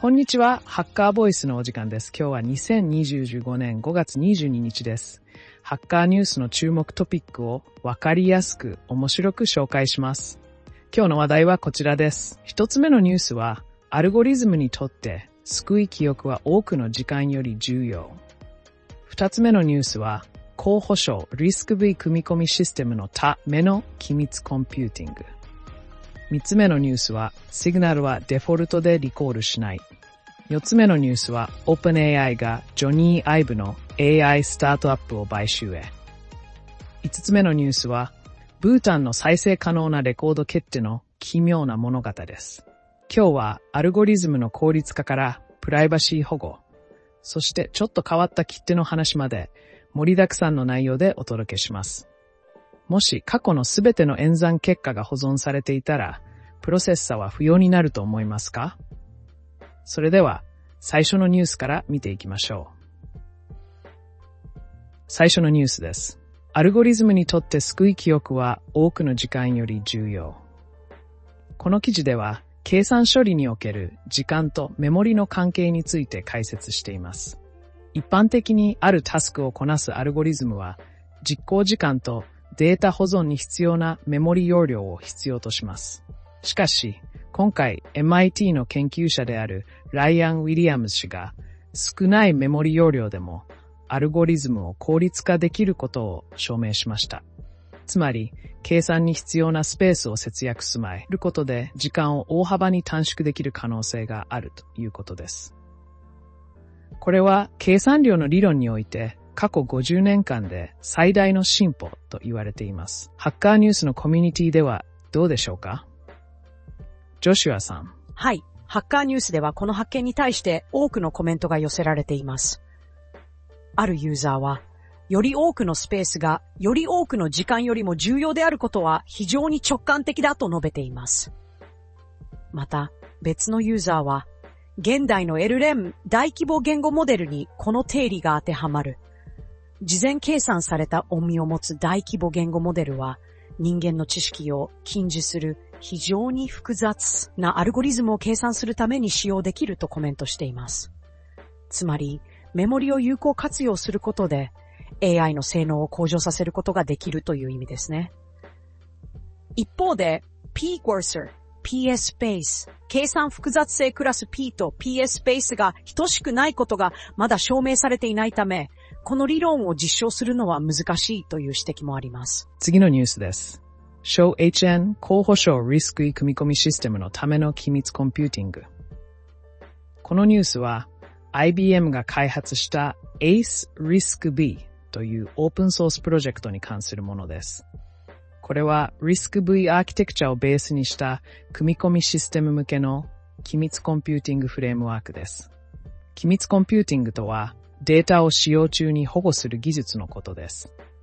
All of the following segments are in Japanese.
こんにちは、ハッカーボイスのお時間です。今日は2025年5月22日です。ハッカーニュースの注目トピックをわかりやすく面白く紹介します。今日の話題はこちらです。一つ目のニュースは、アルゴリズムにとって救い記憶は多くの時間より重要。二つ目のニュースは、高保証リスク V 組み込みシステムのための機密コンピューティング。三つ目のニュースは、シグナルはデフォルトでリコールしない。四つ目のニュースは、OpenAI がジョニー・アイブの AI スタートアップを買収へ。五つ目のニュースは、ブータンの再生可能なレコード決定の奇妙な物語です。今日はアルゴリズムの効率化からプライバシー保護、そしてちょっと変わった切手の話まで盛りだくさんの内容でお届けします。もし過去のすべての演算結果が保存されていたら、プロセッサーは不要になると思いますか？それでは、最初のニュースから見ていきましょう。最初のニュースです。アルゴリズムにとって救い記憶は多くの時間より重要。この記事では、計算処理における時間とメモリの関係について解説しています。一般的にあるタスクをこなすアルゴリズムは、実行時間とデータ保存に必要なメモリ容量を必要とします。しかし、今回 MIT の研究者であるライアン・ウィリアムズ氏が少ないメモリ容量でもアルゴリズムを効率化できることを証明しました。つまり、計算に必要なスペースを節約することで時間を大幅に短縮できる可能性があるということです。これは計算量の理論において過去50年間で最大の進歩と言われています。ハッカーニュースのコミュニティではどうでしょうか？ジョシュアさん。 はい。ハッカーニュースではこの発見に対して多くのコメントが寄せられています。あるユーザーは、より多くのスペースがより多くの時間よりも重要であることは非常に直感的だと述べています。また、別のユーザーは、現代の LLM 大規模言語モデルにこの定理が当てはまる。事前計算された重みを持つ大規模言語モデルは、人間の知識を禁じする非常に複雑なアルゴリズムを計算するために使用できるとコメントしています。つまり、メモリを有効活用することで AI の性能を向上させることができるという意味ですね。一方で、P-Cursor、PS スペース、計算複雑性クラス P と PS スペースが等しくないことがまだ証明されていないため、この理論を実証するのは難しいという指摘もあります。 次のニュースです。小 HN 高保証リスク組み込みシステムのための機密コンピューティング。このニュースは IBM が開発した ACE Risk V というオープンソースプロジェクトに関するものです。これは Risk V アーキテクチャをベースにした組み込みシステム向けの機密コンピューティングフレームワークです。機密コンピューティングとはデータを使用中に保護する技術のことです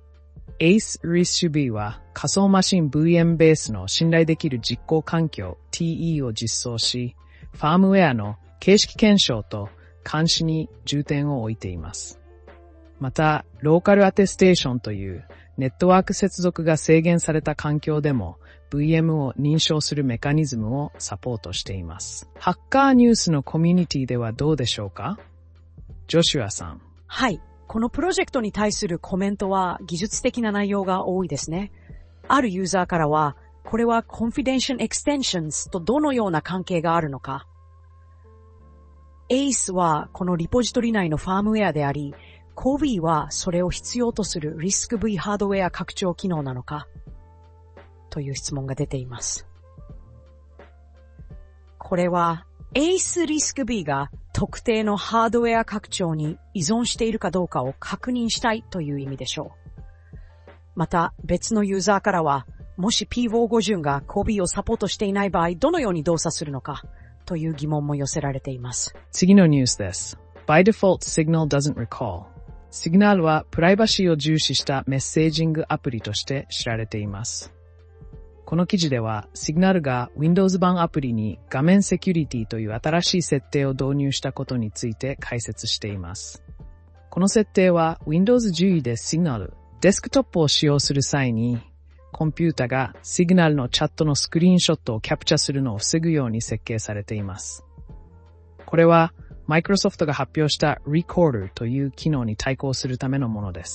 。ACE Risk V は仮想マシン VM ベースの信頼できる実行環境 TE を実装し、ファームウェアの形式検証と監視に重点を置いています。また、ローカルアテステーションというネットワーク接続が制限された環境でも VM を認証するメカニズムをサポートしています。ハッカーニュースのコミュニティではどうでしょうか？ジョシュアさん。 はい。このプロジェクトに対するコメントは技術的な内容が多いですね。あるユーザーからは、これは Confidential Extensions とどのような関係があるのか。ACE はこのリポジトリ内のファームウェアであり、CoV はそれを必要とする Risk V ハードウェア拡張機能なのかという質問が出ています。これは ACE Risk V が特定のハードウェア拡張に依存しているかどうかを確認したいという意味でしょう。また別のユーザーからは、もし P550 が CoV をサポートしていない場合、どのように動作するのかという疑問も寄せられています。 次のニュースです。By default, Signal doesn't recall。Signal はプライバシーを重視したメッセージングアプリとして知られています。この記事では Signal が Windows 版アプリに画面セキュリティという新しい設定を導入したことについて解説しています。この設定は Windows 10で Signal、デスクトップを使用する際にコンピュータが Signal のチャットのスクリーンショットをキャプチャするのを防ぐように設計されています。 これは、マイクロソフトが発表した Recorder という機能に対抗するためのものです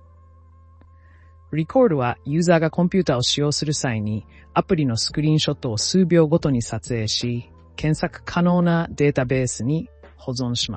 。Record はユーザーがコンピューターを使用する際にアプリのスクリーンショットを数秒ごとに撮影し、検索可能なデータベースに保存します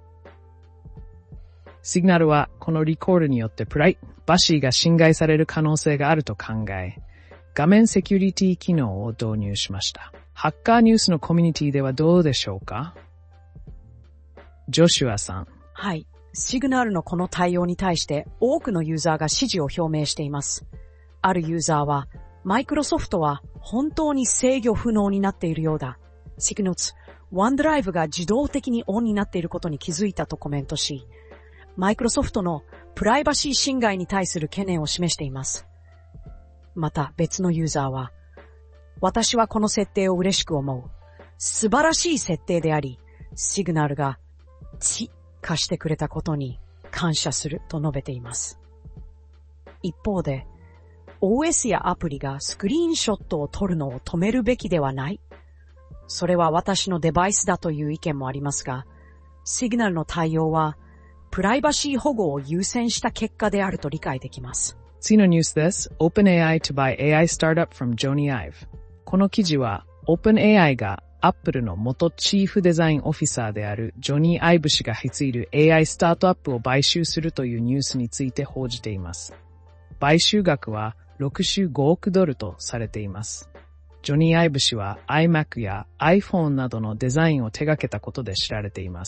。Signal はこの Record によってプライバシーが侵害される可能性があると考え、画面セキュリティ機能を導入しました。ハッカーニュースのコミュニティではどうでしょうか？ジョシュアさん。 はい。シグナルのこの対応に対して多くのユーザーが支持を表明しています。あるユーザーは、マイクロソフトは本当に制御不能になっているようだ。Signals、OneDrive が自動的にオンになっていることに気づいたとコメントし、マイクロソフトのプライバシー侵害に対する懸念を示しています。また別のユーザーは、私はこの設定を嬉しく思う。素晴らしい設定であり、シグナルが貸してくれたことに感謝すると述べています。一方で、OS やアプリがスクリーンショットを撮るのを止めるべきではない。それは私のデバイスだという意見もありますが、シグナルの対応はプライバシー保護を優先した結果であると理解できます。 次のニュースです。OpenAI to buy AI startup from Jony Ive。この記事は OpenAI がアップルの元チーフデザインオフィサーであるジョニー・アイブ氏が率いる AI スタートアップを買収するというニュースについて報じています。買収額は65億ドルとされています。ジョニー・アイブ氏は iMac や iPhone などのデザインを手掛けたことで知られています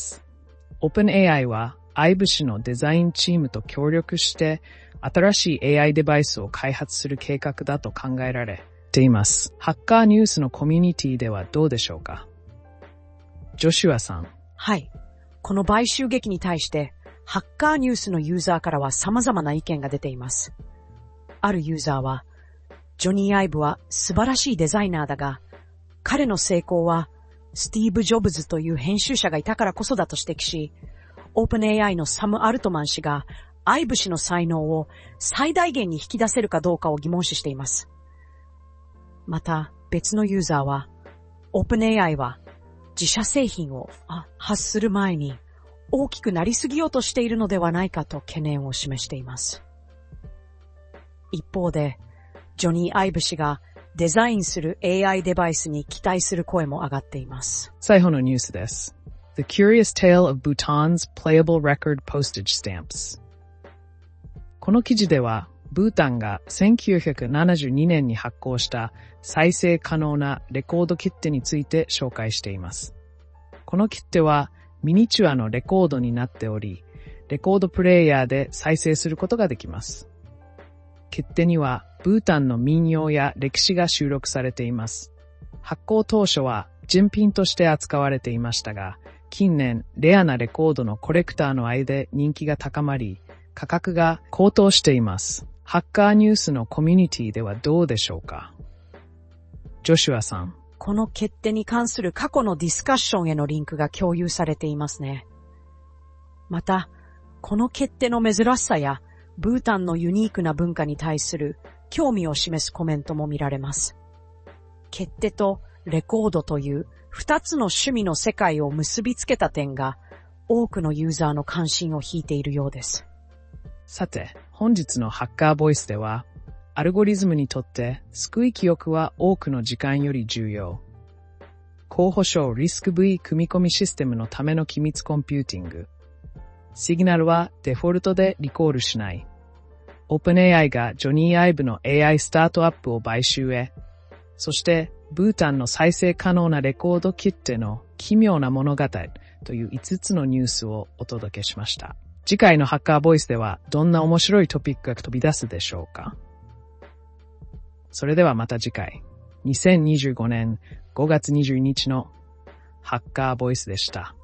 。OpenAI はアイブ氏のデザインチームと協力して新しい AI デバイスを開発する計画だと考えられています。ハッカーニュースのコミュニティではどうでしょうか？ジョシュアさん。 はい。この買収劇に対して、ハッカーニュースのユーザーからは様々な意見が出ています。あるユーザーは、ジョニー・アイブは素晴らしいデザイナーだが、彼の成功はスティーブ・ジョブズという編集者がいたからこそだと指摘し、OpenAI のサム・アルトマン氏がアイブ氏の才能を最大限に引き出せるかどうかを疑問視しています。また別のユーザーは、OpenAI は自社製品を発する前に大きくなりすぎようとしているのではないかと懸念を示しています。一方で、ジョニー・アイブ氏がデザインする AI デバイスに期待する声も上がっています。 最後のニュースです。The Curious Tale of Bhutan's Playable Record Postage Stamps。この記事では、ブータンが1972年に発行した再生可能なレコード切手について紹介しています。この切手はミニチュアのレコードになっており、レコードプレイヤーで再生することができます。切手にはブータンの民謡や歴史が収録されています。発行当初は珍品として扱われていましたが、近年レアなレコードのコレクターの間で人気が高まり、価格が高騰しています。ハッカーニュースのコミュニティではどうでしょうか？ジョシュアさん。 この決定に関する過去のディスカッションへのリンクが共有されていますね。また、この決定の珍しさやブータンのユニークな文化に対する興味を示すコメントも見られます。決定とレコードという二つの趣味の世界を結びつけた点が多くのユーザーの関心を引いているようです。 さて、本日のハッカーボイスでは、アルゴリズムにとって救い記憶は多くの時間より重要。高保証リスク V 組み込みシステムのための機密コンピューティング。シグナルはデフォルトでリコールしない。OpenAI がジョニー・アイブの AI スタートアップを買収へ。そして、ブータンの再生可能なレコード切手の奇妙な物語という5つのニュースをお届けしました。次回のハッカーボイスではどんな面白いトピックが飛び出すでしょうか？それではまた次回。2025年5月22日のハッカーボイスでした。